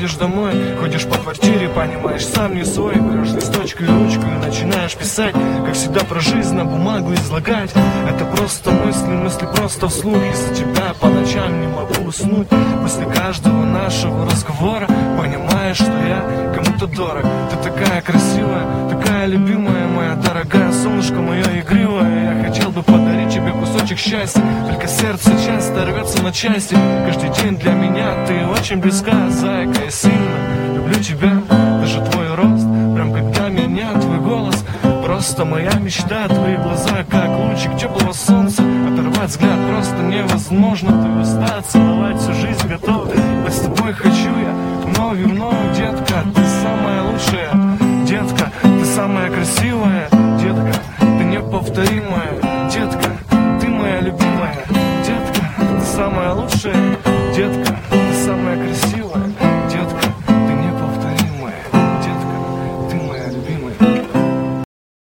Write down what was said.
приходишь домой, ходишь по квартире, понимаешь, сам не свой. Берешь листочек и ручку и начинаешь писать, как всегда про жизнь на бумагу излагать. Это просто мысли просто вслух. Из-за тебя по ночам не могу уснуть. После каждого нашего разговора понимаешь, что я кому-то дорог. Ты такая красивая, такая любимая, моя дорогая, солнышко мое игривое. Я хотел бы подарить тебе кусочек счастья, только сердце часто рвется на части. Каждый день для меня ты очень близка, зайка, я сильно люблю тебя. Даже твой рост, прям как для меня твой голос. Просто моя мечта, твои глаза, как лучик теплого солнца. Оторвать взгляд просто невозможно. Ты устала целовать всю жизнь, готов. Быть с тобой хочу я вновь и вновь, детка. Ты самая лучшая, детка. Ты самая красивая, детка. Ты неповторимая, детка. Ты моя любимая, детка. Ты самая лучшая, детка. Ты самая красивая.